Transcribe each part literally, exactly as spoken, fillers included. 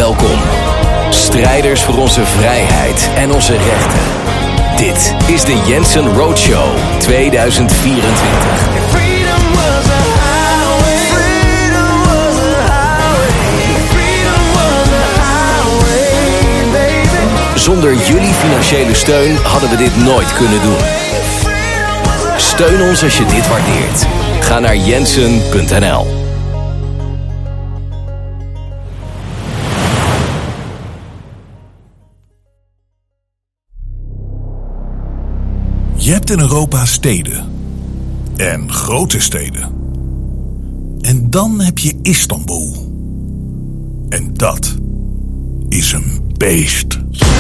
welkom. Strijders voor onze vrijheid en onze rechten. Dit is de Jensen Roadshow tweeduizend vierentwintig. Zonder jullie financiële steun hadden we dit nooit kunnen doen. Steun ons als je dit waardeert. Ga naar jensen punt n l. Je hebt in Europa steden. En grote steden. En dan heb je Istanbul. En dat is een beest.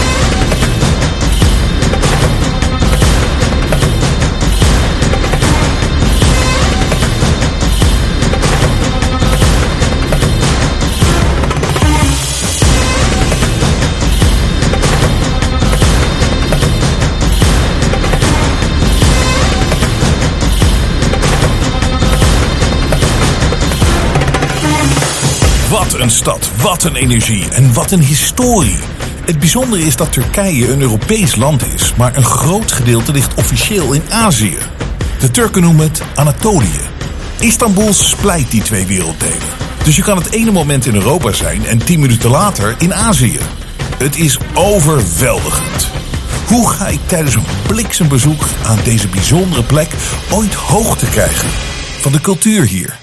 Wat een stad, wat een energie en wat een historie. Het bijzondere is dat Turkije een Europees land is, maar een groot gedeelte ligt officieel in Azië. De Turken noemen het Anatolië. Istanbul splijt die twee werelddelen. Dus je kan het ene moment in Europa zijn en tien minuten later in Azië. Het is overweldigend. Hoe ga ik tijdens een bliksembezoek aan deze bijzondere plek ooit hoogte krijgen van de cultuur hier?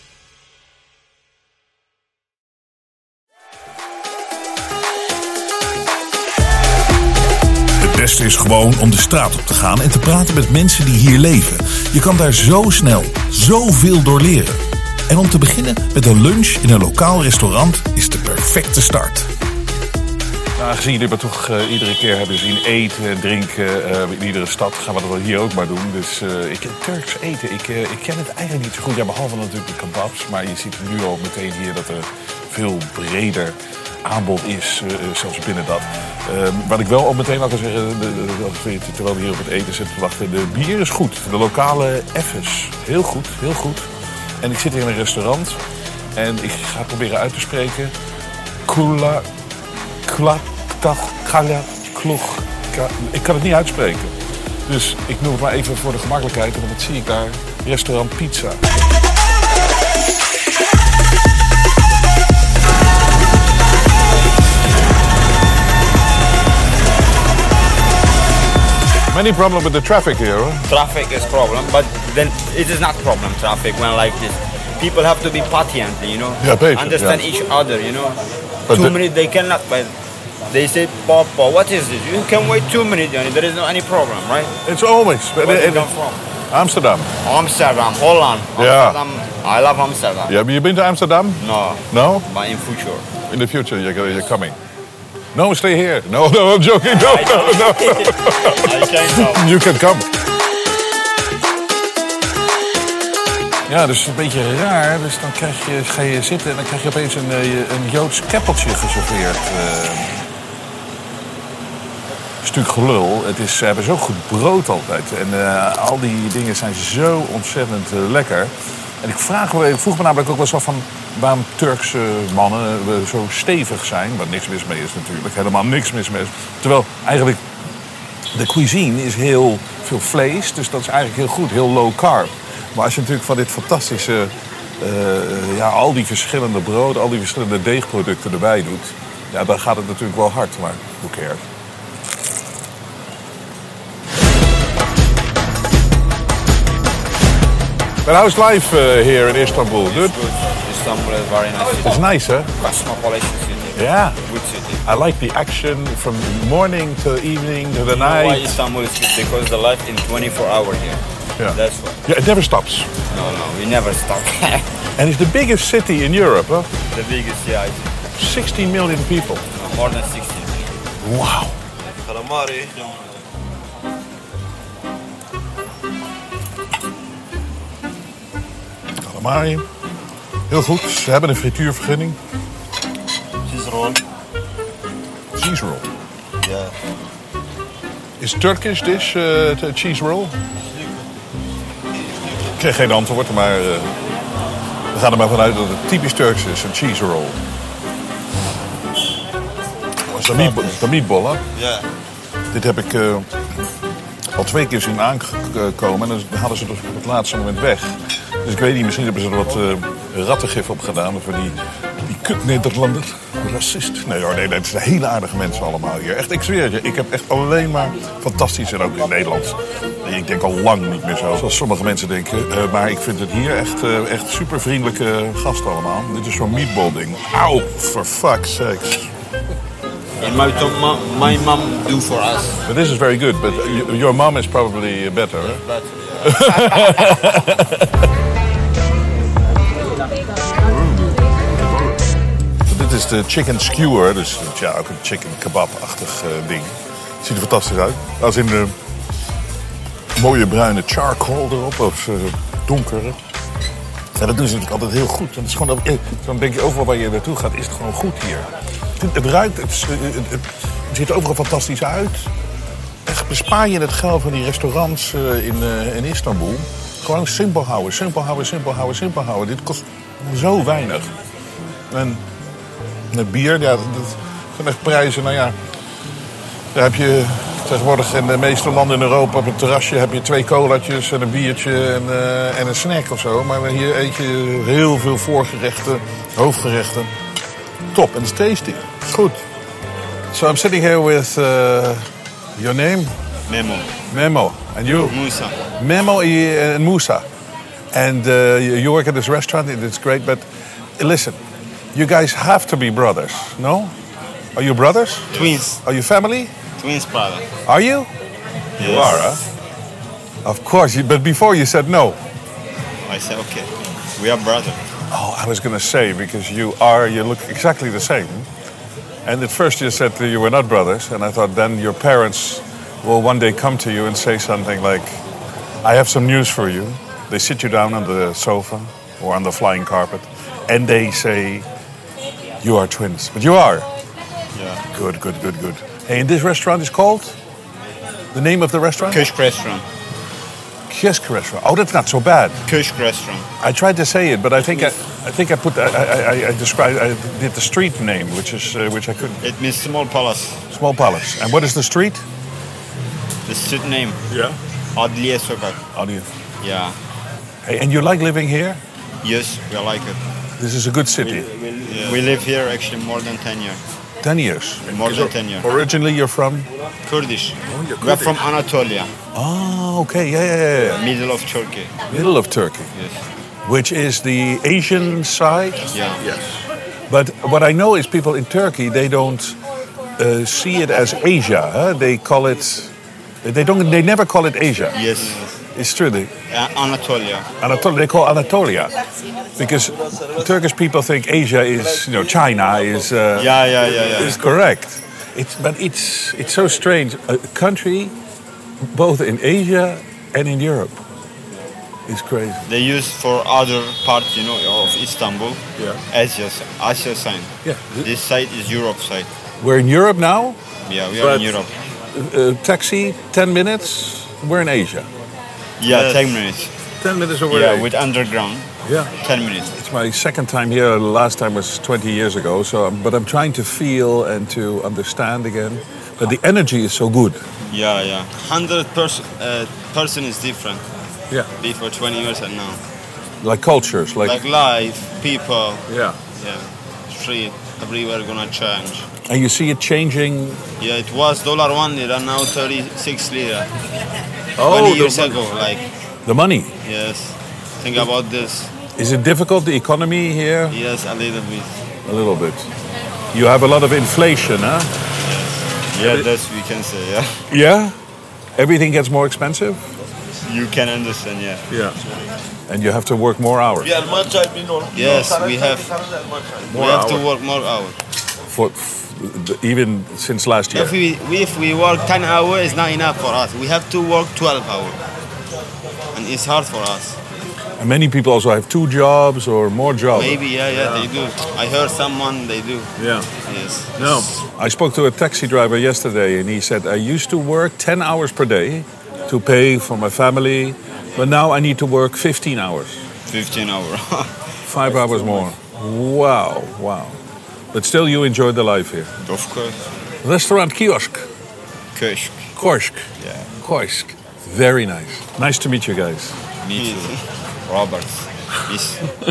Het beste is gewoon om de straat op te gaan en te praten met mensen die hier leven. Je kan daar zo snel zoveel door leren. En om te beginnen met een lunch in een lokaal restaurant is de perfecte start. Nou, aangezien jullie het toch uh, iedere keer hebben zien eten, drinken, uh, in iedere stad, gaan we dat wel hier ook maar doen. Dus uh, ik, Turks eten, ik, uh, ik ken het eigenlijk niet zo goed. Ja, behalve natuurlijk de kebabs, maar je ziet nu al meteen hier dat er veel breder aanbod is, uh, zelfs binnen dat. Uh, wat ik wel al meteen al kan zeggen, de, de, de, terwijl we hier op het eten zitten te wachten, de bier is goed. De lokale Effes, heel goed, heel goed. En ik zit hier in een restaurant en ik ga het proberen uit te spreken. Kula, kla, tach, kala, kloch. Ik kan het niet uitspreken. Dus ik noem het maar even voor de gemakkelijkheid, want dat zie ik daar. Restaurant Pizza. Many problem with the traffic here. Huh? Traffic is problem, but then it is not problem traffic when like this. People have to be patient, you know. Yeah, patient, understand yeah. each other, you know. But two the, minutes they cannot, but they say, Papa, what is this? You can wait two minutes, and there is no any problem, right? It's always. Where it, do you it, come from? Amsterdam. Amsterdam, Holland. Yeah. Amsterdam. I love Amsterdam. Yeah, have you been to Amsterdam? No. No? But in future. In the future, you're, you're coming. No, stay here. No, no, I'm joking. No, no, no. I can't come. You can come. Ja, dus een beetje raar. Dus dan krijg je, ga je zitten en dan krijg je opeens een, een Joods keppeltje geserveerd. Uh, stuk gelul. Het is, ze hebben zo goed brood altijd. En uh, al die dingen zijn zo ontzettend uh, lekker. En ik, vraag, ik vroeg me namelijk ook wel eens af van waarom Turkse mannen uh, zo stevig zijn. Waar niks mis mee is natuurlijk. Helemaal niks mis mee is. Terwijl eigenlijk de cuisine is heel veel vlees. Dus dat is eigenlijk heel goed. Heel low carb. Maar als je natuurlijk van dit fantastische, uh, ja, al die verschillende brood, al die verschillende deegproducten erbij doet, ja, dan gaat het natuurlijk wel hard, maar who cares? But how's life uh, here in Istanbul? Good? Good. Istanbul is very nice city. It's nice, huh? Cosmopolitan city. Yeah. Good city. I like the action from morning to evening to the You know why night. Istanbul is good? Because the life in twenty-four hours here. Yeah. That's why. Yeah, it never stops. No, no, we never stop. And it's the biggest city in Europe, huh? The biggest, yeah. sixteen million people. No, more than sixteen. Wow. Calamari. Calamari. Heel goed. Ze hebben een frituurvergunning. Cheese roll. Cheese roll. Yeah. Is Turkish dish uh, cheese roll? Ik kreeg geen antwoord, maar uh, we gaan er maar vanuit dat het typisch Turks is, een cheese roll. is de meatball, dat is de meatball, hè? Yeah. Dit heb ik uh, al twee keer zien aankomen. En dan hadden ze het op het laatste moment weg. Dus ik weet niet, misschien hebben ze er wat uh, rattengif op gedaan. Voor die, die kut-Nederlander. Racist. Nee hoor, nee, het zijn hele aardige mensen allemaal hier. Echt, ik zweer je, ik heb echt alleen maar fantastisch. En ook in Nederland. Ik denk al lang niet meer zo, zoals sommige mensen denken. Uh, maar ik vind het hier echt, uh, echt super vriendelijke gasten allemaal. Dit is zo'n meatball ding. Auw, for fuck's sakes. And my, to- my mom do for us. But this is very good, but y- your mom is probably better. Huh? But, Dit is de chicken skewer, dus ja, ook een chicken kebab-achtig uh, ding. Het ziet er fantastisch uit. Als in de mooie bruine charcoal erop, of uh, donkere. Ja, dat doen ze natuurlijk altijd heel goed. En het is gewoon, dan denk je overal waar je naartoe gaat, is het gewoon goed hier. Het, het ruikt, het, het, het, het ziet er overal fantastisch uit. Echt bespaar je het geld van die restaurants uh, in, uh, in Istanbul. Gewoon simpel houden, simpel houden, simpel houden, simpel houden. Dit kost zo weinig. En het bier, ja, dat zijn echt prijzen, nou ja. Daar heb je tegenwoordig in de meeste landen in Europa op een terrasje heb je twee colaatjes en een biertje en, uh, en een snack of zo. Maar hier eet je heel veel voorgerechten, hoofdgerechten. Top, en it's tasty. Goed. So I'm sitting here with uh, your name? Memo. Memo. And you? Musa. Memo and Musa. And uh, you work at this restaurant, and it's great, but listen, you guys have to be brothers, no? Are you brothers? Twins. Are you family? Twins, brother. Are you? Yes. You are, huh? Of course, you- but before you said no. I said, okay, we are brothers. Oh, I was going to say, because you are, you look exactly the same. And at first you said that you were not brothers, and I thought then your parents will one day come to you and say something like, I have some news for you. They sit you down on the sofa or on the flying carpet, and they say, you are twins. But you are. Yeah. Good, good, good, good. Hey, and this restaurant is called? The name of the restaurant? Köşk restaurant. Kiosk restaurant. Oh, that's not so bad. Köşk restaurant. I tried to say it, but I think I, I think I put I, I, I described I did the street name, which is uh, which I couldn't. It means small palace. Small Palace. And what is the street? The street name. Yeah. Adliye Sokak. Audience. Yeah. Hey, and you like living here? Yes, we like it. This is a good city. We live here actually more than ten years. Ten years. More than ten years. Originally, you're from? Kurdish. you're We are Kurdish. from Anatolia, Oh, okay. Yeah, yeah, yeah, yeah. middle of Turkey. Middle of Turkey, Yes. which is the Asian side. Yeah. Yes. But what I know is people in Turkey, they don't uh, see it as Asia. Huh? They call it. They don't. They never call it Asia. Yes. It's true. They, Uh, Anatolia. Anatolia, they call Anatolia because Turkish people think Asia is, you know, China is uh, Yeah, yeah, yeah, yeah. is correct. It's but it's it's so strange. A country both in Asia and in Europe is crazy. They use for other parts, you know, of Istanbul. Yeah. Asia, Asia side. Yeah. This side is Europe side. We're in Europe now. Yeah, we are in But- Europe. Uh, taxi, ten minutes. We're in Asia. Yeah, ten minutes. Ten minutes over. Yeah, with underground. yeah. Ten minutes. It's my second time here. The last time was twenty years ago. So, I'm, but I'm trying to feel and to understand again. But the energy is so good. Yeah, yeah. Hundred person uh, person is different. Yeah. Before twenty years and now. Like cultures, like, Like life, people, yeah. yeah, street, everywhere gonna change. And you see it changing. Yeah, it was dollar one lira, now thirty-six lira. Oh, twenty the years mon- ago, like, The money. yes. Think about this. Is it difficult? The economy here, Yes, a little bit. a little bit. You have a lot of inflation, huh? Yeah, that's we can say, yeah. Yeah. Everything gets more expensive. You can understand, yeah. Yeah. And you have to work more hours. Yes, we have we More have to hours. work more hours. For, f- the- even since last year. If we if we work ten hours, it's not enough for us. We have to work twelve hours, and it's hard for us. And many people also have two jobs or more jobs. Maybe, yeah, yeah, they do. I heard someone they do. Yeah. Yes. No. I spoke to a taxi driver yesterday and he said, I used to work ten hours per day to pay for my family, but now I need to work fifteen hours. Fifteen hours. Five hours more. Wow, wow. But still you enjoy the life here. Of course. Restaurant kiosk. Köşk. Korsk. Yeah. Korsk. Very nice. Nice to meet you guys. Me too. Robert. Peace.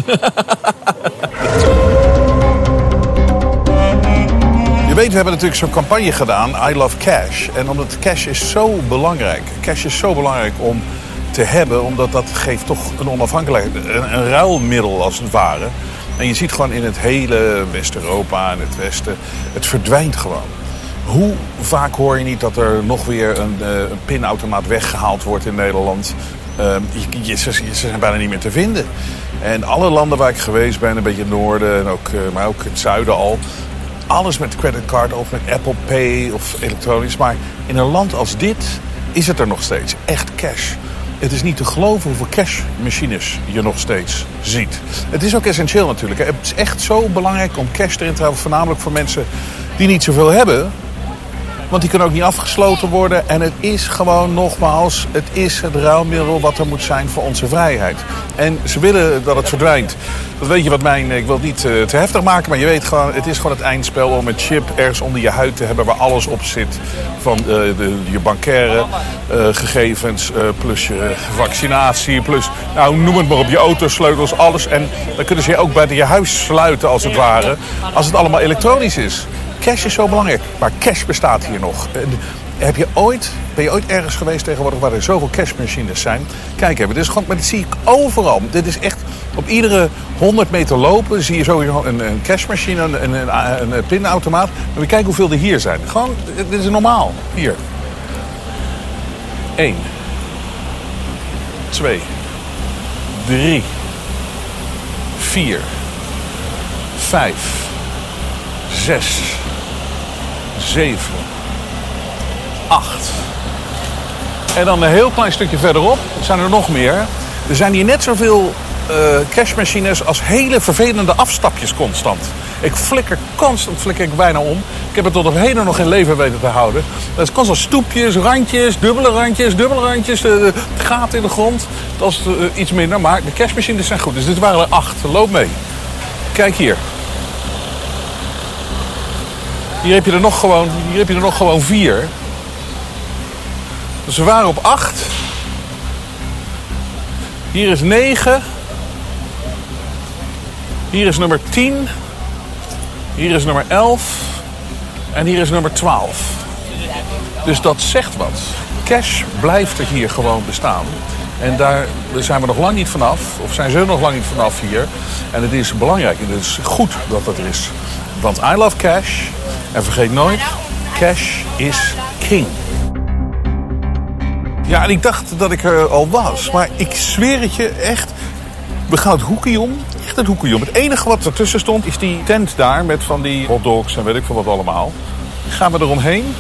Je weet, we hebben natuurlijk zo'n campagne gedaan, I Love Cash. En omdat cash is zo belangrijk. Cash is zo belangrijk om te hebben, omdat dat geeft toch een onafhankelijkheid. Een, een ruilmiddel als het ware. En je ziet gewoon in het hele West-Europa en het Westen, het verdwijnt gewoon. Hoe vaak hoor je niet dat er nog weer een, uh, een pinautomaat weggehaald wordt in Nederland? Uh, je, je, ze, ze zijn bijna niet meer te vinden. En alle landen waar ik geweest ben, een beetje het noorden, en ook, uh, maar ook het zuiden al. Alles met creditcard of met Apple Pay of elektronisch. Maar in een land als dit is het er nog steeds. Echt cash. Het is niet te geloven hoeveel cashmachines je nog steeds ziet. Het is ook essentieel natuurlijk. Het is echt zo belangrijk om cash erin te hebben. Voornamelijk voor mensen die niet zoveel hebben. Want die kunnen ook niet afgesloten worden. En het is gewoon nogmaals, het is het ruilmiddel wat er moet zijn voor onze vrijheid. En ze willen dat het verdwijnt. Dat weet je wat mijn, ik wil het niet uh, te heftig maken, maar je weet gewoon, het is gewoon het eindspel om een chip ergens onder je huid te hebben waar alles op zit. Van uh, de, je bankaire uh, gegevens, uh, plus je vaccinatie, plus, nou noem het maar op, je autosleutels, alles. En dan kunnen ze je ook bij je huis sluiten als het ware, als het allemaal elektronisch is. Cash is zo belangrijk, maar cash bestaat hier nog. Heb je ooit, ben je ooit ergens geweest tegenwoordig waar er zoveel cashmachines zijn? Kijk even, dit is gewoon, maar dit zie ik overal. Dit is echt, op iedere honderd meter lopen zie je sowieso een, een cashmachine, een, een, een, een pinautomaat. Maar we kijken hoeveel er hier zijn. Gewoon, dit is normaal. Hier. Eén. Twee. Drie. Vier. Vijf. Zes. Zeven. Acht. En dan een heel klein stukje verderop zijn er nog meer. Er zijn hier net zoveel uh, cashmachines als hele vervelende afstapjes constant. Ik flikker constant, flikker ik bijna om. Ik heb het tot op heden nog in leven weten te houden. Dat is constant stoepjes, randjes, dubbele randjes, dubbele randjes. Uh, het gaat in de grond. Dat is uh, iets minder, maar de cashmachines zijn goed. Dus dit waren er acht. Loop mee. Kijk hier. Hier heb je er nog gewoon, hier heb je er nog gewoon vier. Dus we waren op acht. Hier is negen. Hier is nummer tien. Hier is nummer elf. En hier is nummer twaalf. Dus dat zegt wat. Cash blijft er hier gewoon bestaan. En daar zijn we nog lang niet vanaf. Of zijn ze nog lang niet vanaf hier. En het is belangrijk. En het is goed dat dat er is. Want I love cash. En vergeet nooit, cash is king. Ja, en ik dacht dat ik er al was. Maar ik zweer het je echt. We gaan het hoekje om. Echt het hoekje om. Het enige wat ertussen stond is die tent daar. Met van die hotdogs en weet ik veel wat allemaal. Gaan we eromheen.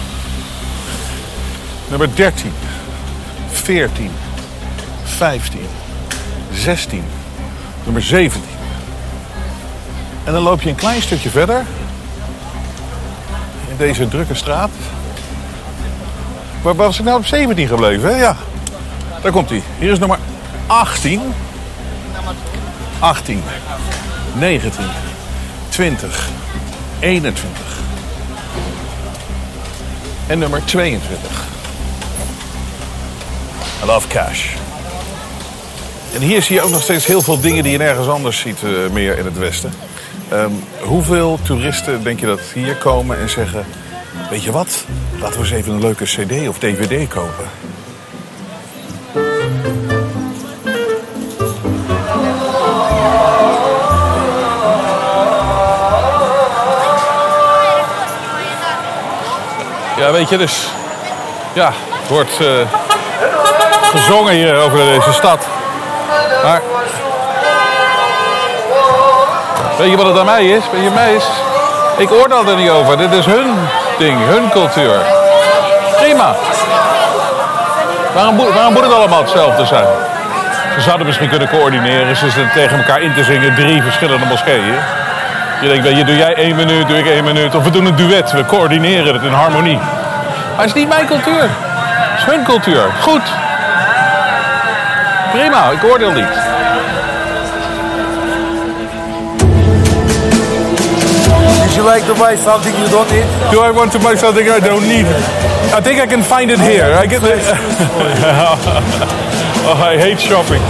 Nummer dertien. veertien. vijftien. zestien. Nummer zeventien. En dan loop je een klein stukje verder. In deze drukke straat. Waar was ik nou op zeventien gebleven? Hè? Ja, daar komt hij. Hier is nummer achttien. achttien. negentien. twintig. eenentwintig. En nummer tweeëntwintig. I love cash. En hier zie je ook nog steeds heel veel dingen die je nergens anders ziet uh, meer in het Westen. Um, hoeveel toeristen denk je dat hier komen en zeggen... weet je wat, laten we eens even een leuke cd of dvd kopen. Ja, weet je, dus... ja, het wordt uh, gezongen hier over deze stad. Maar... weet je wat het aan mij is? Weet je, mij is... ik oordeel er niet over. Dit is hun ding, hun cultuur. Prima. Waarom, waarom moet het allemaal hetzelfde zijn? Ze zouden misschien kunnen coördineren. Ze zitten tegen elkaar in te zingen. Drie verschillende moskeeën. Je denkt, weet je, doe jij één minuut, doe ik één minuut. Of we doen een duet. We coördineren het in harmonie. Maar het is niet mijn cultuur. Het is hun cultuur. Goed. Prima, ik oordeel niet. Would you like to buy something you don't need? Do I want to buy something I don't need? I think I can find it here. I get the... Oh, I hate shopping.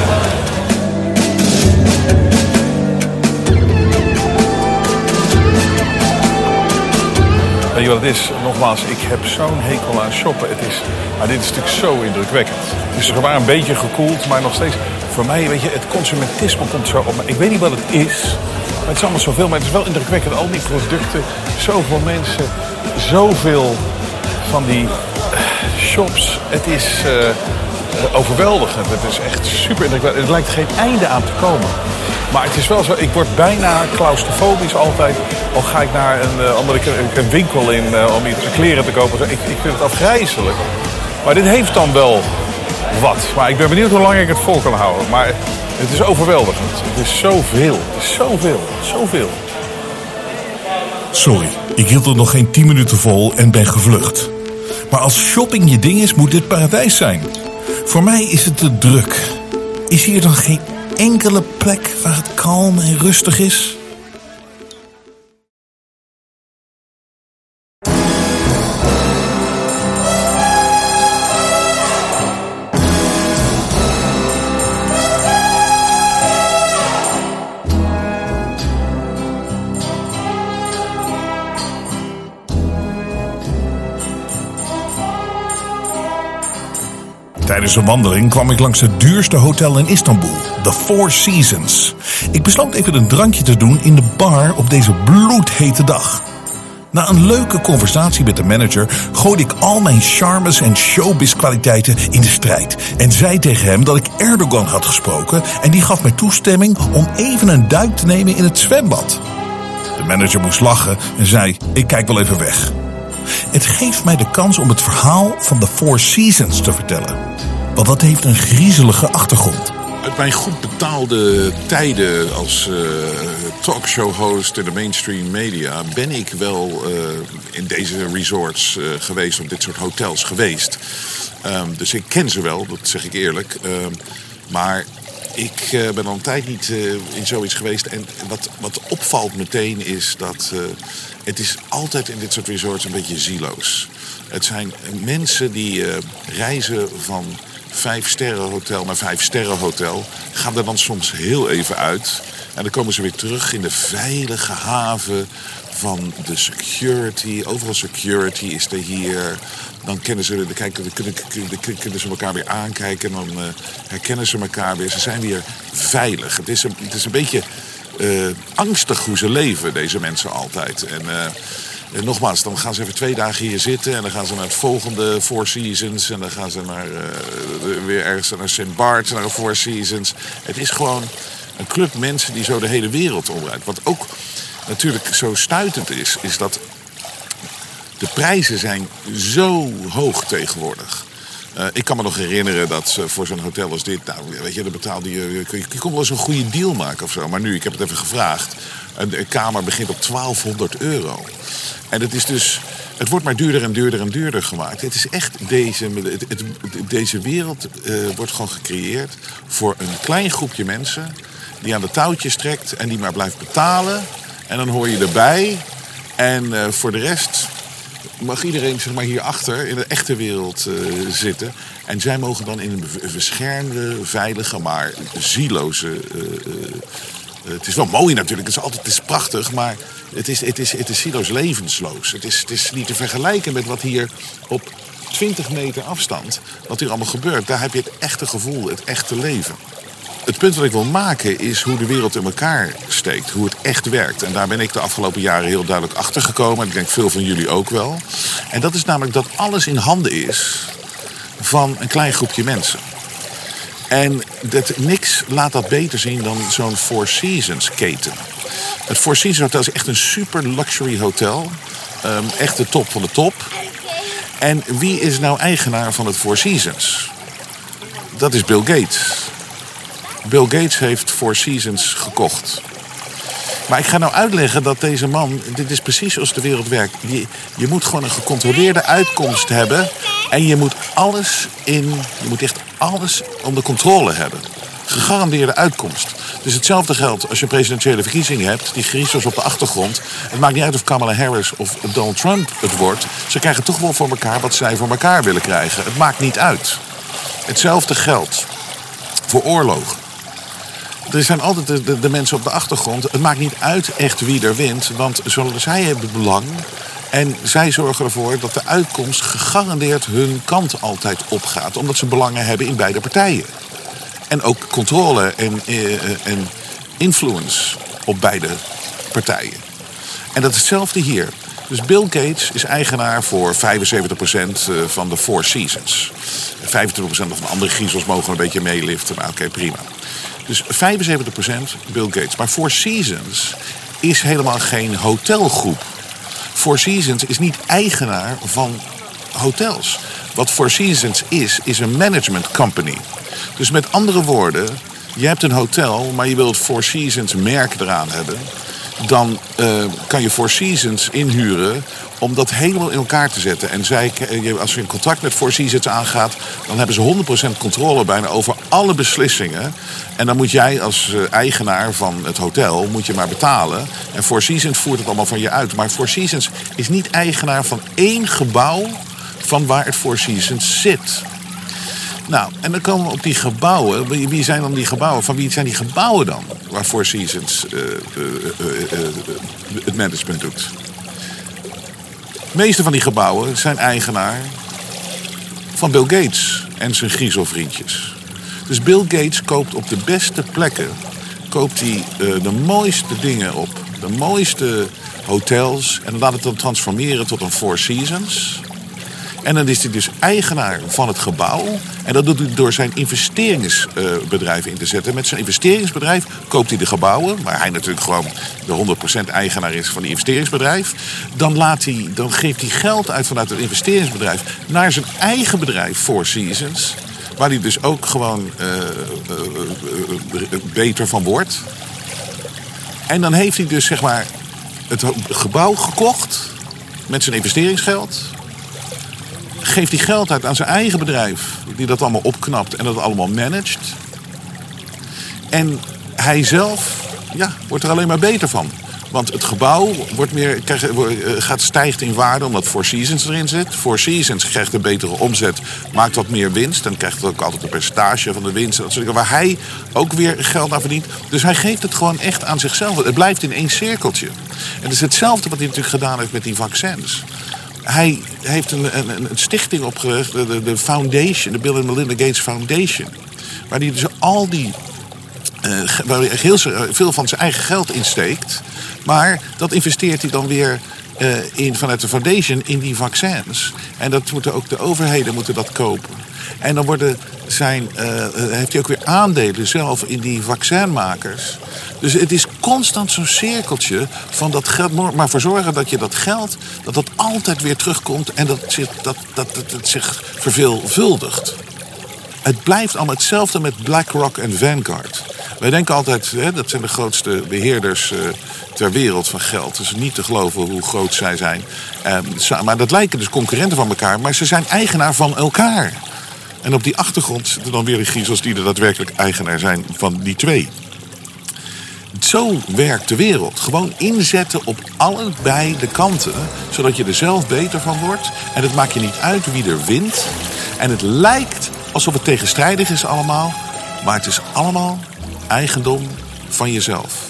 Weet je wat het is? Nogmaals, ik heb zo'n hekel aan shoppen. Het is, maar dit is natuurlijk zo indrukwekkend. Het is maar een beetje gekoeld, maar nog steeds... Voor mij, weet je, het consumentisme komt zo op. Ik weet niet wat het is, maar het is allemaal zoveel. Maar het is wel indrukwekkend. Al die producten, zoveel mensen, zoveel van die shops. Het is uh, overweldigend. Het is echt super indrukwekkend. Het lijkt geen einde aan te komen. Maar het is wel zo, ik word bijna claustrofobisch altijd. Al ga ik naar een, uh, andere, een winkel in uh, om iets kleren te kopen. Ik, ik vind het afgrijzelijk. Maar dit heeft dan wel wat. Maar ik ben benieuwd hoe lang ik het vol kan houden. Maar het is overweldigend. Het is zoveel. Het is zoveel. Zoveel. Sorry, ik hield het nog geen tien minuten vol en ben gevlucht. Maar als shopping je ding is, moet dit paradijs zijn. Voor mij is het te druk. Is hier dan geen enkele plek waar het kalm en rustig is? Tijdens een wandeling kwam ik langs het duurste hotel in Istanbul, The Four Seasons. Ik besloot even een drankje te doen in de bar op deze bloedhete dag. Na een leuke conversatie met de manager gooide ik al mijn charmes en showbiz-kwaliteiten in de strijd. En zei tegen hem dat ik Erdogan had gesproken en die gaf mij toestemming om even een duik te nemen in het zwembad. De manager moest lachen en zei, ik kijk wel even weg. Het geeft mij de kans om het verhaal van The Four Seasons te vertellen. Want dat heeft een griezelige achtergrond. Uit mijn goed betaalde tijden als uh, talkshow-host in de mainstream media ben ik wel uh, in deze resorts uh, geweest, op dit soort hotels geweest. Um, dus ik ken ze wel, dat zeg ik eerlijk. Um, maar ik uh, ben al een tijd niet uh, in zoiets geweest. En wat, wat opvalt meteen is dat uh, het is altijd in dit soort resorts een beetje zieloos. Het zijn mensen die uh, reizen van vijf sterren hotel naar vijf sterren hotel, gaan er dan soms heel even uit. En dan komen ze weer terug in de veilige haven van de security. Overal security is er hier. Dan kennen ze, de, kijken, de, kunnen, de, kunnen ze elkaar weer aankijken. En dan uh, herkennen ze elkaar weer. Ze zijn weer veilig. Het is een, het is een beetje uh, angstig hoe ze leven, deze mensen altijd. En... Uh, En nogmaals, dan gaan ze even twee dagen hier zitten en dan gaan ze naar het volgende Four Seasons. En dan gaan ze naar, uh, weer ergens naar Saint Bart's, naar een Four Seasons. Het is gewoon een club mensen die zo de hele wereld omrijdt. Wat ook natuurlijk zo stuitend is, is dat de prijzen zijn zo hoog tegenwoordig. Uh, ik kan me nog herinneren dat uh, voor zo'n hotel als dit, nou, weet je, dan betaalde je, je, je kon wel eens een goede deal maken of zo. Maar nu, ik heb het even gevraagd, een, een kamer begint op twaalfhonderd euro. En het is dus, het wordt maar duurder en duurder en duurder gemaakt. Het is echt, deze, het, het, deze wereld uh, wordt gewoon gecreëerd voor een klein groepje mensen die aan de touwtjes trekt en die maar blijft betalen. En dan hoor je erbij. En uh, voor de rest mag iedereen, zeg maar, hierachter in de echte wereld uh, zitten. En zij mogen dan in een beschermde, veilige, maar zieloze... Uh, uh, het is wel mooi natuurlijk, het is altijd het is prachtig, maar het is, het is, het is zieloos levensloos. Het is, het is niet te vergelijken met wat hier op twintig meter afstand, wat hier allemaal gebeurt. Daar heb je het echte gevoel, het echte leven. Het punt wat ik wil maken is hoe de wereld in elkaar steekt, hoe het echt werkt. En daar ben ik de afgelopen jaren heel duidelijk achter gekomen. En ik denk veel van jullie ook wel. En dat is namelijk dat alles in handen is van een klein groepje mensen. En dat, niks laat dat beter zien dan zo'n Four Seasons keten. Het Four Seasons Hotel is echt een super luxury hotel. Um, echt de top van de top. En wie is nou eigenaar van het Four Seasons? Dat is Bill Gates. Bill Gates heeft Four Seasons gekocht. Maar ik ga nou uitleggen dat deze man, dit is precies zoals de wereld werkt. Je, je moet gewoon een gecontroleerde uitkomst hebben. En je moet alles in, je moet echt alles onder controle hebben. gegarandeerde uitkomst. Dus hetzelfde geldt als je presidentiële verkiezingen hebt. Die griezels op de achtergrond. Het maakt niet uit of Kamala Harris of Donald Trump het wordt. Ze krijgen toch wel voor elkaar wat zij voor elkaar willen krijgen. Het maakt niet uit. Hetzelfde geldt voor oorlogen. Er zijn altijd de, de, de mensen op de achtergrond. Het maakt niet uit echt wie er wint. Want zij hebben belang. En zij zorgen ervoor dat de uitkomst gegarandeerd hun kant altijd opgaat. Omdat ze belangen hebben in beide partijen. En ook controle en, eh, en influence op beide partijen. En dat is hetzelfde hier. Dus Bill Gates is eigenaar voor vijfenzeventig procent van de Four Seasons. vijfentwintig procent van de andere griezels mogen een beetje meeliften. Maar oké, okay, prima. Dus vijfenzeventig procent Bill Gates. Maar Four Seasons is helemaal geen hotelgroep. Four Seasons is niet eigenaar van hotels. Wat Four Seasons is, is een management company. Dus met andere woorden, je hebt een hotel, maar je wilt het Four Seasons merk eraan hebben. Dan uh, kan je Four Seasons inhuren om dat helemaal in elkaar te zetten. En zij, als je een contract met Four Seasons aangaat, dan hebben ze honderd procent controle bijna over alle beslissingen. En dan moet jij als eigenaar van het hotel moet je maar betalen. En Four Seasons voert het allemaal van je uit. Maar Four Seasons is niet eigenaar van één gebouw van waar het Four Seasons zit. Nou, en dan komen we op die gebouwen. Wie zijn dan die gebouwen? Van wie zijn die gebouwen dan? Waar Four Seasons uh, uh, uh, uh, uh, het management doet. De meeste van die gebouwen zijn eigenaar van Bill Gates en zijn griezelvriendjes. Dus Bill Gates koopt op de beste plekken koopt hij uh, de mooiste dingen op. De mooiste hotels. En dan laat het dan transformeren tot een Four Seasons. En dan is hij dus eigenaar van het gebouw. En dat doet hij door zijn investeringsbedrijf in te zetten. Met zijn investeringsbedrijf koopt hij de gebouwen. Waar hij natuurlijk gewoon de honderd procent eigenaar is van die investeringsbedrijf. Dan, laat hij, dan geeft hij geld uit vanuit het investeringsbedrijf naar zijn eigen bedrijf Four Seasons. Waar hij dus ook gewoon uh, uh, uh, beter van wordt. En dan heeft hij dus zeg maar het gebouw gekocht met zijn investeringsgeld. Geeft hij geld uit aan zijn eigen bedrijf, die dat allemaal opknapt en dat allemaal managt. En hij zelf ja, wordt er alleen maar beter van. Want het gebouw wordt meer, krijgt, gaat stijgt in waarde omdat Four Seasons erin zit. Four Seasons krijgt een betere omzet, maakt wat meer winst. Dan krijgt het ook altijd een percentage van de winst. Dat soort dingen, waar hij ook weer geld aan verdient. Dus hij geeft het gewoon echt aan zichzelf. Het blijft in één cirkeltje. En het is hetzelfde wat hij natuurlijk gedaan heeft met die vaccins. Hij heeft een, een, een stichting opgericht, de, de Foundation, de Bill and Melinda Gates Foundation. Waar hij dus al die, uh, waar hij heel veel van zijn eigen geld insteekt. Maar dat investeert hij dan weer uh, in, vanuit de foundation in die vaccins. En dat moeten ook de overheden moeten dat kopen. En dan worden zijn, uh, heeft hij ook weer aandelen zelf in die vaccinmakers. Dus het is constant zo'n cirkeltje van dat geld. Maar voor zorgen dat je dat geld, dat dat altijd weer terugkomt en dat, zich, dat, dat, dat het zich verveelvuldigt. Het blijft allemaal hetzelfde met BlackRock en Vanguard. Wij denken altijd, hè, dat zijn de grootste beheerders uh, ter wereld van geld. Het is niet te geloven hoe groot zij zijn. Uh, maar dat lijken dus concurrenten van elkaar, maar ze zijn eigenaar van elkaar. En op die achtergrond zitten dan weer de griezels die er daadwerkelijk eigenaar zijn van die twee. Zo werkt de wereld. Gewoon inzetten op allebei de kanten, zodat je er zelf beter van wordt. En het maakt je niet uit wie er wint. En het lijkt alsof het tegenstrijdig is allemaal, maar het is allemaal eigendom van jezelf.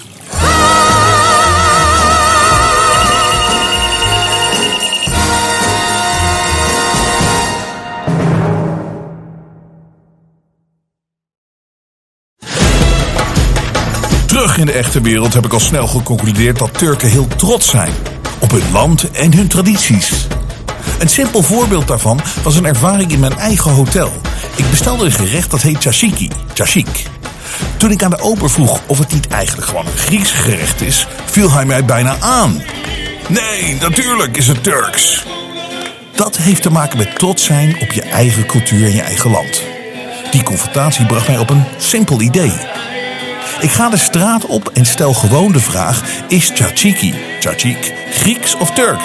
Terug in de echte wereld heb ik al snel geconcludeerd dat Turken heel trots zijn op hun land en hun tradities. Een simpel voorbeeld daarvan was een ervaring in mijn eigen hotel. Ik bestelde een gerecht dat heet tzatziki, tzatzik. Toen ik aan de ober vroeg of het niet eigenlijk gewoon een Grieks gerecht is, viel hij mij bijna aan. Nee, natuurlijk is het Turks. Dat heeft te maken met trots zijn op je eigen cultuur en je eigen land. Die confrontatie bracht mij op een simpel idee. Ik ga de straat op en stel gewoon de vraag: is tzatziki, tzatzik, Grieks of Turks?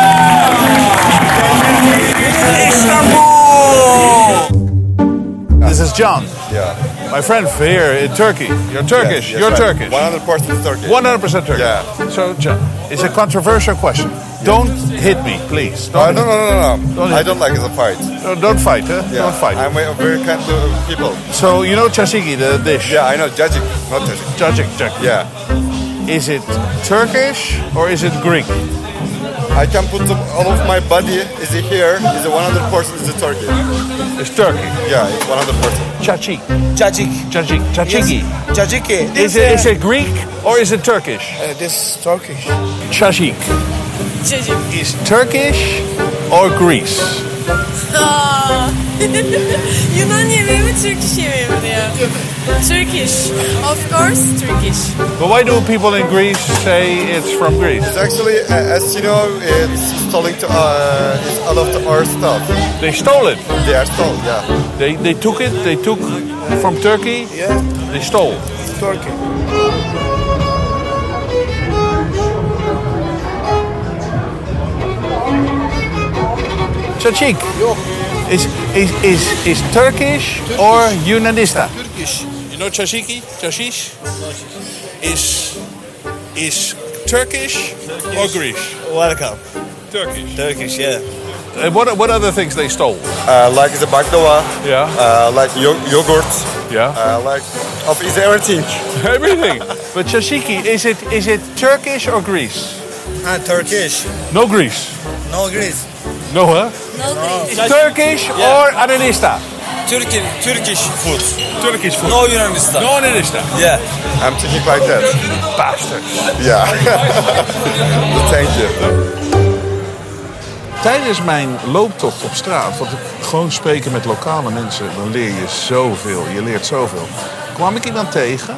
The this is John. Yeah. My friend here in Turkey. You're Turkish. Yes, yes, You're right. Turkish. one hundred percent Turkish. one hundred percent Turkish. Yeah. So, John, it's a controversial question. Don't hit me, please. Uh, Don't no, no, no, no, no. Don't I hit don't like the fight. No, don't fight, huh? Yeah. Don't fight. I'm a very kind of people. So, you know tzatziki, the dish? Yeah, I know. Cacık, not cacık. Cacık, cacık. Yeah. Is it Turkish or is it Greek? I can put the, all of my body is here. Is one hundred percent is Turkey. It's Turkey. Yeah, it's one hundred percent. Cacık. Cacık. Cacık. Caciki. Cacık. Is it, is it Greek or is it Turkish? Uh, this is Turkish. Cacık. Cacık. Is Turkish or Greece? Aa. Yunan yemeği mi, Turkish yemeği mi diyor. Turkish. Of course, Turkish. But why do people in Greece say it's from Greece? It's actually, uh, as you know, it's stolen to uh, it's all of the our stuff. They stole it. They are stolen. Yeah. They they took it. They took from Turkey. Yeah, They stole. it's Turkey. Cacık. Is is is is Turkish or Yunanista? Turkish. You know tzatziki? Tzatziki? Is, is Turkish or Greece? Welcome. Turkish. Turkish, yeah. And what what other things they stole? Uh, like the baklava. Yeah. Uh, like yo- yogurt. Yeah. Uh, like of is everything. Everything. But tzatziki, is it is it Turkish or Greece? Ah, Turkish. No Greece. No Greece. No, huh? No Greek. It's Turkish or Ananista? Turkey, Turkish food. Turkish food. No Yunanistan. No Ananista. Yeah. I'm thinking like that. Bastards. Yeah. Thank you. Tijdens mijn looptocht op straat, want ik gewoon spreken met lokale mensen, dan leer je zoveel. Je leert zoveel. Kwam ik iemand tegen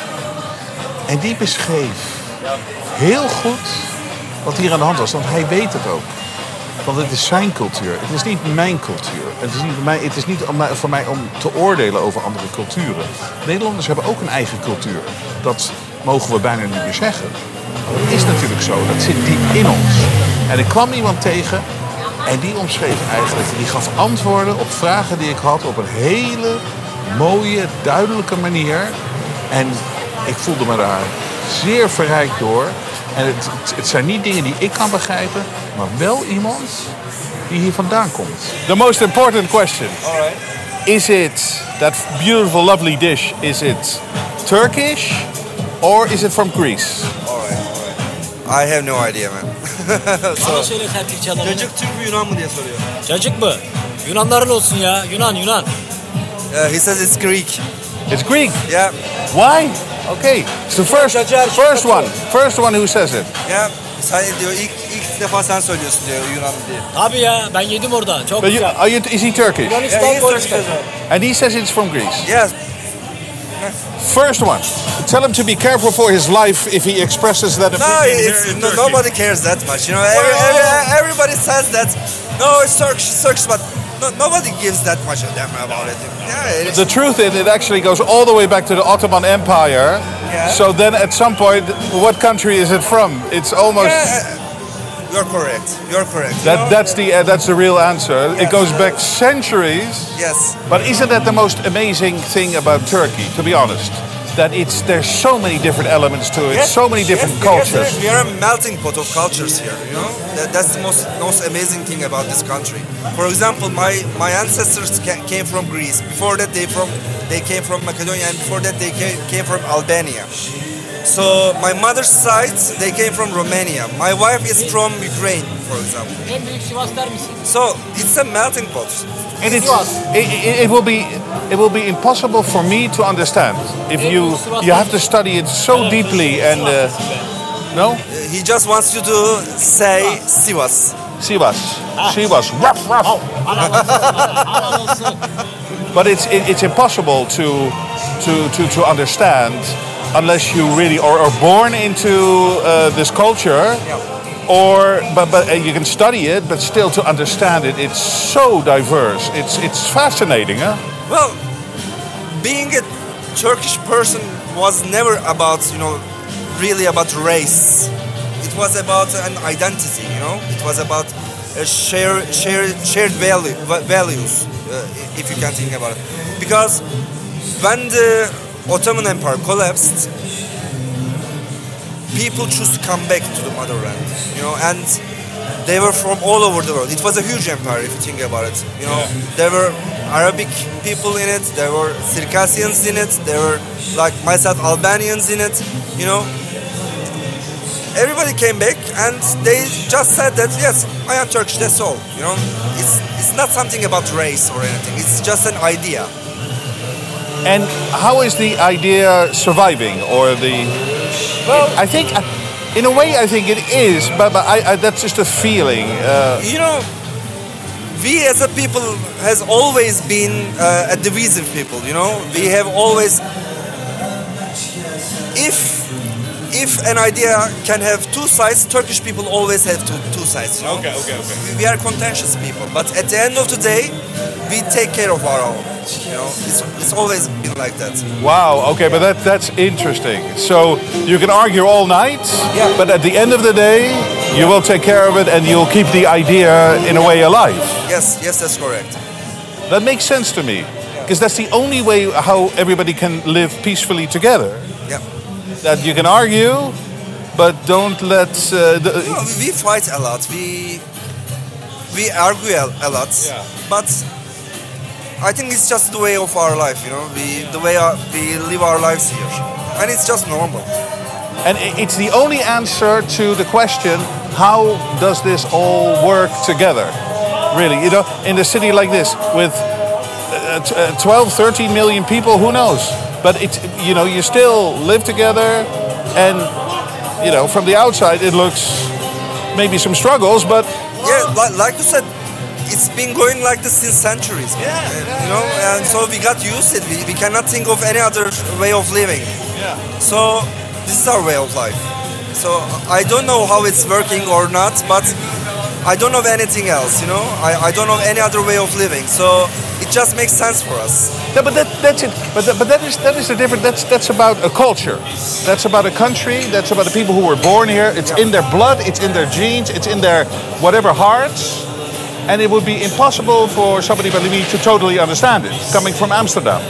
en die beschreef heel goed wat hier aan de hand was. Want hij weet het ook. Want het is zijn cultuur. Het is niet mijn cultuur. Het is niet, voor mij, het is niet om mij- voor mij om te oordelen over andere culturen. Nederlanders hebben ook een eigen cultuur. Dat mogen we bijna niet meer zeggen. Maar dat is natuurlijk zo. Dat zit diep in ons. En ik kwam iemand tegen en die omschreef eigenlijk... die gaf antwoorden op vragen die ik had op een hele mooie, duidelijke manier. En ik voelde me daar zeer verrijkt door. En het, het, het zijn niet dingen die ik kan begrijpen, maar wel iemand die hier vandaan komt. The most important question. All right. Is it that beautiful, lovely dish? Is it Turkish or is it from Greece? All right, all right. I have no idea, man. Bana söyle Terkikçi adamı. Cacık Türk mü Yunan mı diye soruyor. Cacık mı? Yunanların olsun ya. Yunan, Yunan. Uh, he says it's Greek. It's Greek. Yeah. Why? Okay. It's the first, first one. First one who says it. Yeah. Sen diyor ilk ilk defa sen söylüyorsun diyor Yunan diye. Abi ya ben yedim orada. Çok But you, güzel. are you, is he Turkish? Yunanistan, Yeah, he's Koristan. Turkish. And he says it's from Greece. Yes. First one. Tell him to be careful for his life if he expresses that opinion No, here it's, in no, Turkey. nobody cares that much. You know, every, every, everybody says that. No, it's Turkish, it's Turkish, but no, nobody gives that much of them about it. Yeah, it The truth is, it actually goes all the way back to the Ottoman Empire. Yeah. So then, at some point, what country is it from? It's almost Yeah, you're correct. You're correct. You that. know? That's the uh, that's the real answer. It Yes. goes back centuries. Yes. But isn't that the most amazing thing about Turkey? To be honest, that it's there's so many different elements to it, Yes, so many different yes, because cultures. We are a melting pot of cultures here. You know, that, that's the most most amazing thing about this country. For example, my my ancestors ca- came from Greece. Before that, they from they came from Macedonia, and before that, they came, came from Albania. So my mother's side, they came from Romania. My wife is from Ukraine, for example. En büyük Sivas der misin? So it's a melting pot. And it's, it, it, it will be it will be impossible for me to understand if you you have to study it so deeply and uh, no He just wants you to say Sivas. Sivas Sivas ruff ruff. But it's it, it's impossible to to to to understand unless you really are, are born into uh, this culture. Or, but but uh, you can study it, but still to understand it, it's so diverse. It's it's fascinating, huh? Well, being a Turkish person was never about, you know, really about race. It was about an identity, you know. It was about a share, share, shared value, va- values, uh, if you can think about it. because when the Ottoman Empire collapsed, people choose to come back to the motherland, you know, and they were from all over the world. It was a huge empire, if you think about it. You know, yeah. There were Arabic people in it, there were Circassians in it, there were, like myself, Albanians in it, you know. Everybody came back and they just said that, yes, I am Turkish, that's all. You know, it's it's not something about race or anything, it's just an idea. And how is the idea surviving, or the... Well, I think, in a way, I think it is, but, but I, I, that's just a feeling. Uh, you know, we as a people has always been uh, a divisive people, you know? We have always... If if an idea can have two sides, Turkish people always have two, two sides, you know? Okay, okay, okay. We are contentious people, but at the end of the day, we take care of our own. You know, it's, it's always been like that. Wow, okay, but that that's interesting. So you can argue all night, yeah. but at the end of the day, you will take care of it and you'll keep the idea in a way alive. Yes, yes, that's correct. That makes sense to me, because that's the only way how everybody can live peacefully together. Yeah. That you can argue, but don't let... Uh, the... No, we fight a lot. We we argue a lot, yeah. but I think it's just the way of our life, you know. We the way our, we live our lives here, and it's just normal. And it's the only answer to the question: how does this all work together? Really, you know, in a city like this with uh, twelve, thirteen million people, who knows? But it's, you know, you still live together, and you know, from the outside it looks maybe some struggles, but yeah, like, like you said, it's been going like this since centuries. Yeah, yeah, you know, yeah, and so we got used to it. We, we cannot think of any other way of living. Yeah. So this is our way of life. So I don't know how it's working or not, but I don't know anything else. You know, I, I don't know any other way of living. So it just makes sense for us. Yeah, but that, that's it. But that, but that is that is the different. That's that's about a culture. That's about a country. That's about the people who were born here. It's Yeah. in their blood. It's in their genes. It's in their whatever hearts. And it would be impossible for somebody like me to totally understand it, coming from Amsterdam.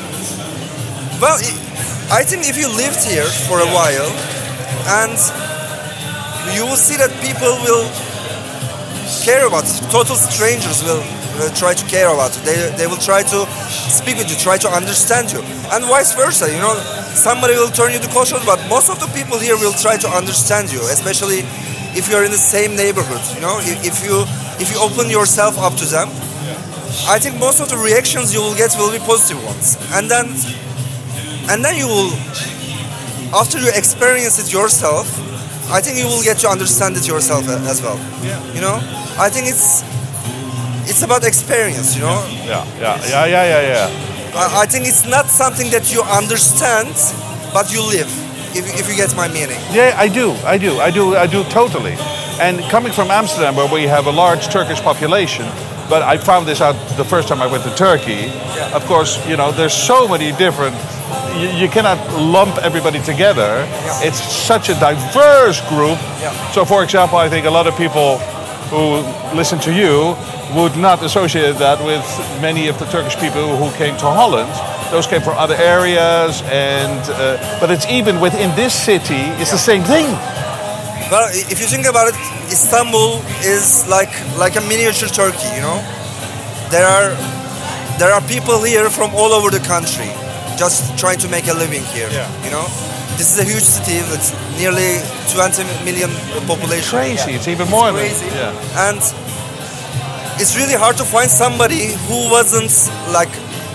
Well, I think if you lived here for a while, and you will see that people will care about it. Total strangers will uh, try to care about it. They, they will try to speak with you, try to understand you. And vice versa, you know. Somebody will turn you to culture, but most of the people here will try to understand you, especially if you're in the same neighborhood, you know. If you if you open yourself up to them, I think most of the reactions you will get will be positive ones. And then and then you will, after you experience it yourself, I think you will get to understand it yourself as well. Yeah. You know, I think it's it's about experience. You know. Yeah, yeah, yeah, yeah, yeah, yeah. I, I think it's not something that you understand, but you live. If, if you get my meaning. Yeah, I do, I do, I do, I do totally. And coming from Amsterdam, where we have a large Turkish population, but I found this out the first time I went to Turkey. Yeah. Of course, you know, there's so many different. You, you cannot lump everybody together. Yeah. It's such a diverse group. Yeah. So, for example, I think a lot of people who listen to you would not associate that with many of the Turkish people who came to Holland. Those came from other areas, and uh, but it's even within this city, it's yeah. the same thing. Well, if you think about it, Istanbul is like like a miniature Turkey. You know, there are there are people here from all over the country, just trying to make a living here. Yeah. You know, this is a huge city with nearly twenty million population. Crazy, Yeah. it's even more it's than crazy. yeah. And it's really hard to find somebody who wasn't like.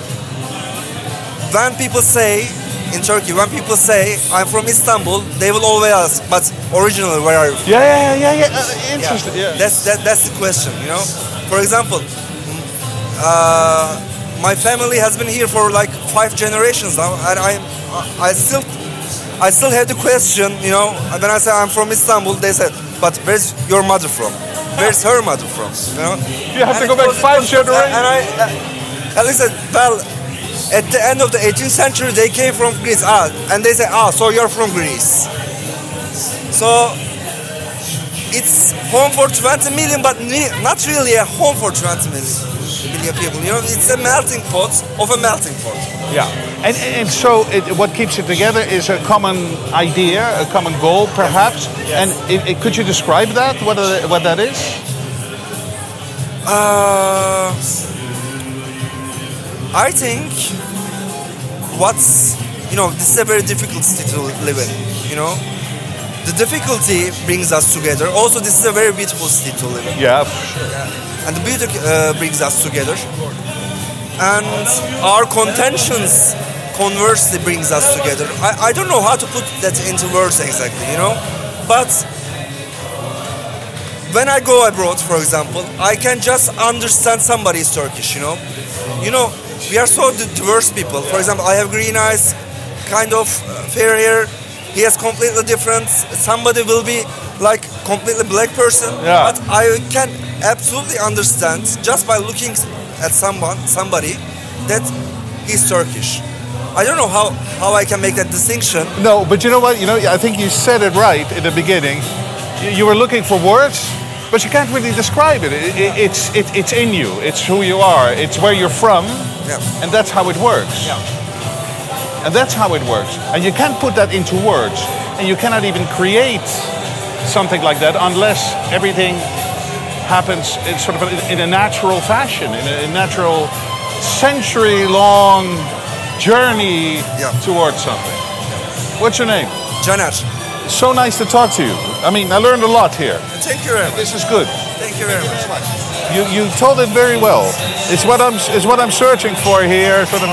When people say, in Turkey, when people say, I'm from Istanbul, they will always ask, but originally, where are you from? Yeah, yeah, yeah, yeah. Uh, interesting. Yeah. Yeah. That's that, that's the question, you know. For example, uh, my family has been here for like five generations now, and I, I still, I still have the question, you know. When I say I'm from Istanbul, they said, but where's your mother from? Where's her mother from? You know. You have and to go back five generations. And I, uh, and I said, well. At the end of the eighteenth century, they came from Greece. Ah, and they say, ah, so you're from Greece. So it's home for twenty million, but not really a home for twenty million. million people. You know, it's a melting pot of a melting pot. Yeah, and and so it, what keeps it together is a common idea, a common goal, perhaps. Yes. And it, it, could you describe that? What are, what that is? Uh, I think what's you know this is a very difficult city to live in. You know, the difficulty brings us together. Also, this is a very beautiful city to live in. Yeah. yeah. And the beauty uh, brings us together. And our contentions conversely brings us together. I, I don't know how to put that into words exactly, you know. But when I go abroad, for example, I can just understand somebody is Turkish, you know. You know, we are so diverse people. For example, I have green eyes, kind of fair hair. He has completely different. Somebody will be like completely black person. Yeah. But I can absolutely understand just by looking at someone, somebody, that he's Turkish. I don't know how, how I can make that distinction. No, but you know what? You know, I think you said it right in the beginning. You, you were looking for words, but you can't really describe it. it, it it's it, it's in you. It's who you are. It's where you're from, yeah. And that's how it works. Yeah. And that's how it works. And you can't put that into words, and you cannot even create something like that unless everything happens in sort of a, in a natural fashion, in a, a natural century-long journey yeah. towards something. What's your name? Caner. So nice to talk to you. I mean, I learned a lot here. Thank you very much. This is good. Thank you very much. You you told it very well. It's what I'm it's what I'm searching for here. Sort of.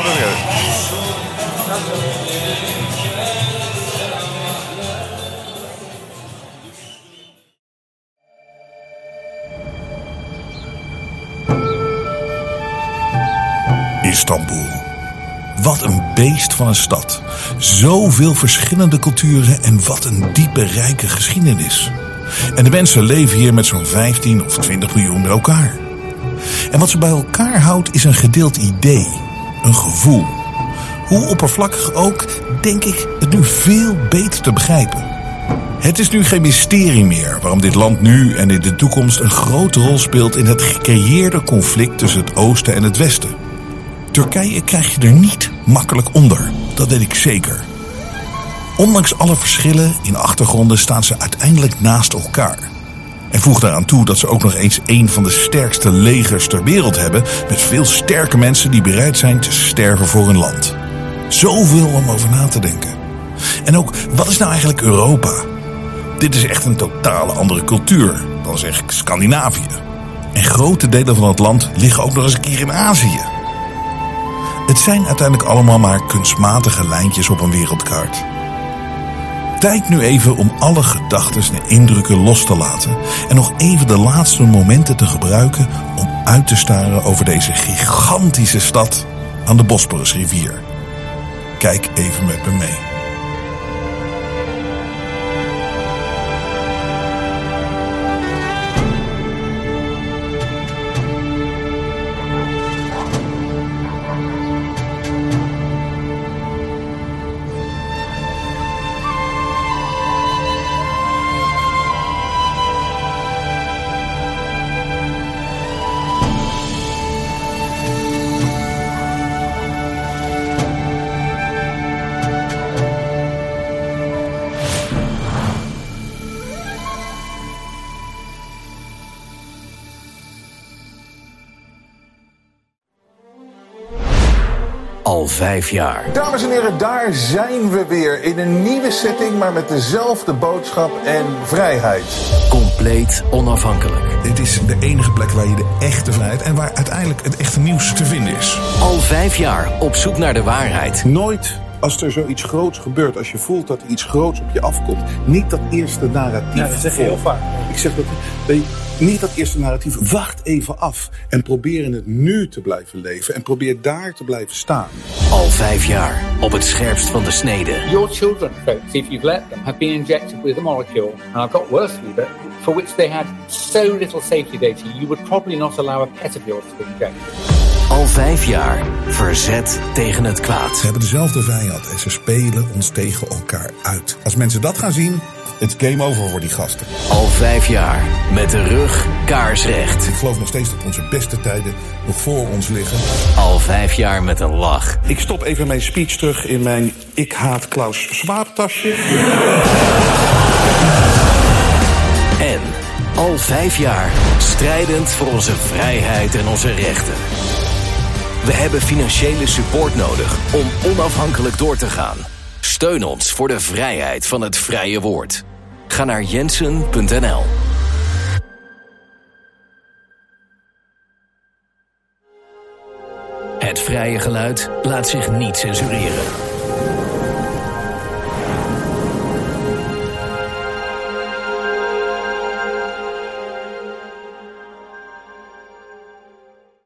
Istanbul. Wat een beest van een stad. Zoveel verschillende culturen en wat een diepe, rijke geschiedenis. En de mensen leven hier met zo'n vijftien of twintig miljoen bij elkaar. En wat ze bij elkaar houdt is een gedeeld idee. Een gevoel. Hoe oppervlakkig ook, denk ik het nu veel beter te begrijpen. Het is nu geen mysterie meer waarom dit land nu en in de toekomst een grote rol speelt in het gecreëerde conflict tussen het oosten en het westen. Turkije krijg je er niet makkelijk onder, dat weet ik zeker. Ondanks alle verschillen in achtergronden staan ze uiteindelijk naast elkaar. En voeg daaraan toe dat ze ook nog eens een van de sterkste legers ter wereld hebben, met veel sterke mensen die bereid zijn te sterven voor hun land. Zoveel om over na te denken. En ook, wat is nou eigenlijk Europa? Dit is echt een totale andere cultuur, dan zeg ik Scandinavië. En grote delen van het land liggen ook nog eens een keer in Azië. Het zijn uiteindelijk allemaal maar kunstmatige lijntjes op een wereldkaart. Tijd nu even om alle gedachten en indrukken los te laten en nog even de laatste momenten te gebruiken om uit te staren over deze gigantische stad aan de Bosporusrivier. Kijk even met me mee. Al vijf jaar. Dames en heren, daar zijn we weer. In een nieuwe setting, maar met dezelfde boodschap en vrijheid. Compleet onafhankelijk. Dit is de enige plek waar je de echte vrijheid en waar uiteindelijk het echte nieuws te vinden is. Al vijf jaar op zoek naar de waarheid. Nooit als er zoiets groots gebeurt, als je voelt dat er iets groots op je afkomt, niet dat eerste narratief. Ja, dat zeg je heel vaak. Ik zeg dat, nee, niet dat eerste narratief. Wacht even af en probeer in het nu te blijven leven en probeer daar te blijven staan. Al vijf jaar op het scherpst van de snede. Your children, folks, if you've let them, have been injected with a molecule, and I've got worse for you, but for which they had so little safety data, you would probably not allow a pet of yours to be injected. Al vijf jaar verzet tegen het kwaad. Ze hebben dezelfde vijand en ze spelen ons tegen elkaar uit. Als mensen dat gaan zien, Het is game over voor die gasten. Al vijf jaar met de rug kaarsrecht. Ik geloof nog steeds dat onze beste tijden nog voor ons liggen. Al vijf jaar met een lach. Ik stop even mijn speech terug in mijn Ik haat Klaus Schwab tasje. En al vijf jaar strijdend voor onze vrijheid en onze rechten. We hebben financiële support nodig om onafhankelijk door te gaan. Steun ons voor de vrijheid van het vrije woord. Ga naar jensen punt n l. Het vrije geluid laat zich niet censureren.